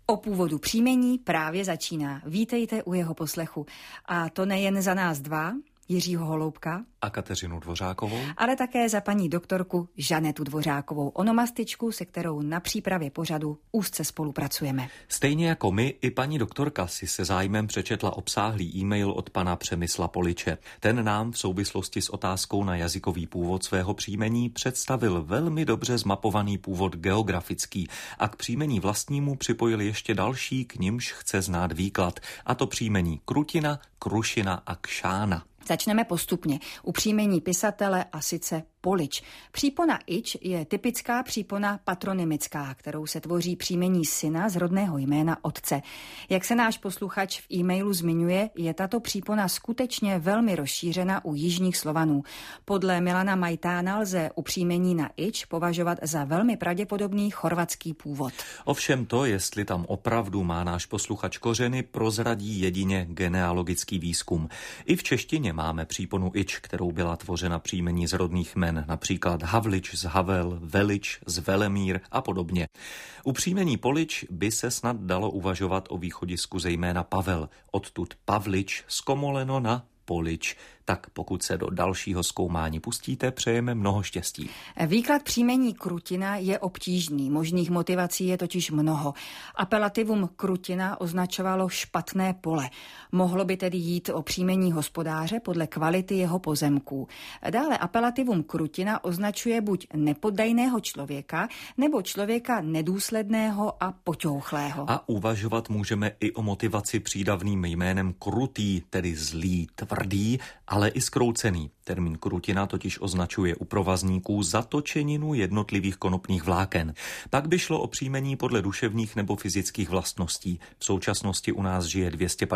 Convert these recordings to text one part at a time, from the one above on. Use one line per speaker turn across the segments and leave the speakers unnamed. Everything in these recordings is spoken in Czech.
O původu příjmení právě začíná. Vítejte u jeho poslechu. A to nejen za nás dva, Jiřího Holoubka
a Kateřinu Dvořákovou,
ale také za paní doktorku Žanetu Dvořákovou, onomastičku, se kterou na přípravě pořadu úzce spolupracujeme.
Stejně jako my, i paní doktorka si se zájmem přečetla obsáhlý e-mail od pana Přemysla Poliče. Ten nám v souvislosti s otázkou na jazykový původ svého příjmení představil velmi dobře zmapovaný původ geografický a k příjmení vlastnímu připojil ještě další, k nimž chce znát výklad, a to příjmení Krutina, Krušina a Kšána.
Začneme postupně. U příjmení pisatele a sice Polič. Přípona ič je typická přípona patronymická, kterou se tvoří příjmení syna z rodného jména otce. Jak se náš posluchač v e-mailu zmiňuje, je tato přípona skutečně velmi rozšířena u jižních Slovanů. Podle Milana Majtána lze u příjmení na ič považovat za velmi pravděpodobný chorvatský původ.
Ovšem to, jestli tam opravdu má náš posluchač kořeny, prozradí jedině genealogický výzkum. I v češtině máme příponu ič, kterou byla tvořena příjmení z rodných jmen, například Havlič z Havel, Velič z Velemír a podobně. U příjmení Polič by se snad dalo uvažovat o východisku zejména Pavel, odtud Pavlič zkomoleno na Polič. Tak pokud se do dalšího zkoumání pustíte, přejeme mnoho štěstí.
Výklad příjmení Krutina je obtížný, možných motivací je totiž mnoho. Apelativum Krutina označovalo špatné pole. Mohlo by tedy jít o příjmení hospodáře podle kvality jeho pozemků. Dále apelativum Krutina označuje buď nepoddajného člověka, nebo člověka nedůsledného a poťouchlého.
A uvažovat můžeme i o motivaci přídavným jménem krutý, tedy zlý, tvrdý, ale i zkroucený. Termín krutina totiž označuje u provazníků zatočeninu jednotlivých konopných vláken. Pak by šlo o příjmení podle duševních nebo fyzických vlastností. V současnosti u nás žije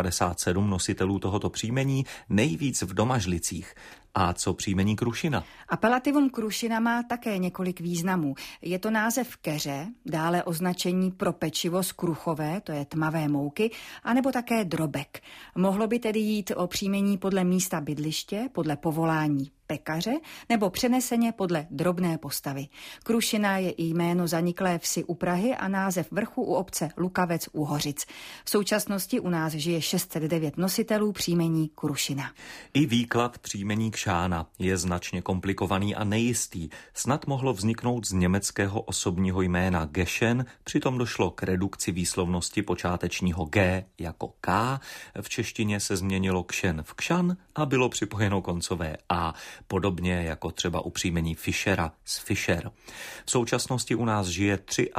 257 nositelů tohoto příjmení, nejvíc v Domažlicích. A co příjmení Krušina?
Apelativum Krušina má také několik významů. Je to název keře, dále označení pro pečivo z kruchové, to je tmavé mouky, anebo také drobek. Mohlo by tedy jít o příjmení podle místa bydliště, podle povolání pekaře nebo přeneseně podle drobné postavy. Krušina je i jméno zaniklé vsi u Prahy a název vrchu u obce Lukavec u Hořic. V současnosti u nás žije 609 nositelů příjmení Krušina.
I výklad příjmení Kšána je značně komplikovaný a nejistý. Snad mohlo vzniknout z německého osobního jména Gešen, přitom došlo k redukci výslovnosti počátečního G jako K. V češtině se změnilo Kšen v Kšan a bylo připojeno koncové A. Podobně jako třeba u příjmení Fischera z Fischer. V současnosti u nás žije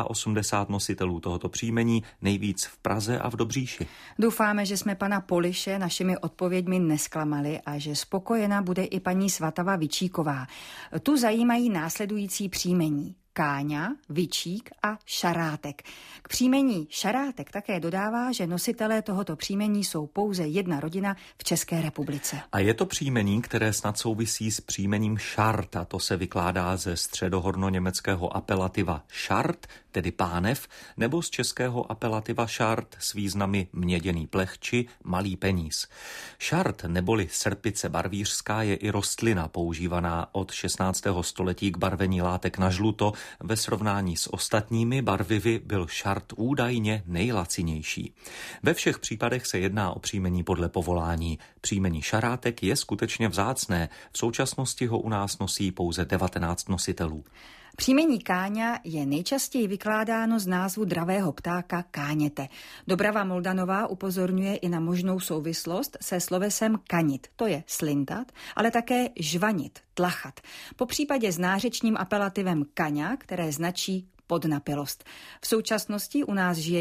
83 nositelů tohoto příjmení, nejvíc v Praze a v Dobříši.
Doufáme, že jsme pana Poliše našimi odpověďmi nesklamali a že spokojená bude i paní Svatava Vičíková. Tu zajímají následující příjmení: Káňa, Vičík a Šarátek. K příjmení Šarátek také dodává, že nositelé tohoto příjmení jsou pouze jedna rodina v České republice.
A je to příjmení, které snad souvisí s příjmením Šart, a to se vykládá ze středohornoněmeckého apelativa Šart, tedy pánev, nebo z českého apelativa Šart s významy měděný plech či malý peníz. Šart neboli srpice barvířská je i rostlina používaná od 16. století k barvení látek na žluto. Ve srovnání s ostatními barvivy byl šart údajně nejlacinější. Ve všech případech se jedná o příjmení podle povolání. Příjmení Šarátek je skutečně vzácné. V současnosti ho u nás nosí pouze 19 nositelů.
Příjmení Káňa je nejčastěji vykládáno z názvu dravého ptáka káněte. Dobrava Moldanová upozorňuje i na možnou souvislost se slovesem kanit, to je slintat, ale také žvanit, tlachat. Po případě s nářečním apelativem kaňa, které značí podnapilost. V současnosti u nás žije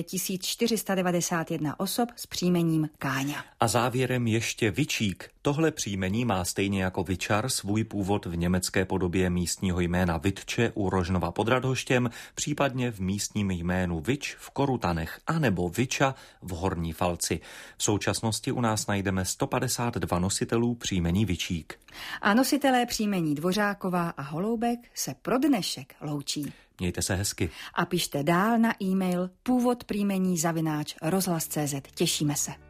1491 osob s příjmením Káňa.
A závěrem ještě Vičík. Tohle příjmení má stejně jako Vičar svůj původ v německé podobě místního jména Vitče u Rožnova pod Radhoštěm, případně v místním jménu Vič v Korutanech, anebo Viča v Horní Falci. V současnosti u nás najdeme 152 nositelů příjmení Vičík.
A nositelé příjmení Dvořáková a Holoubek se pro dnešek loučí.
Mějte se hezky.
A pište dál na e-mail původprýjmení @rozhlas.cz. Těšíme se.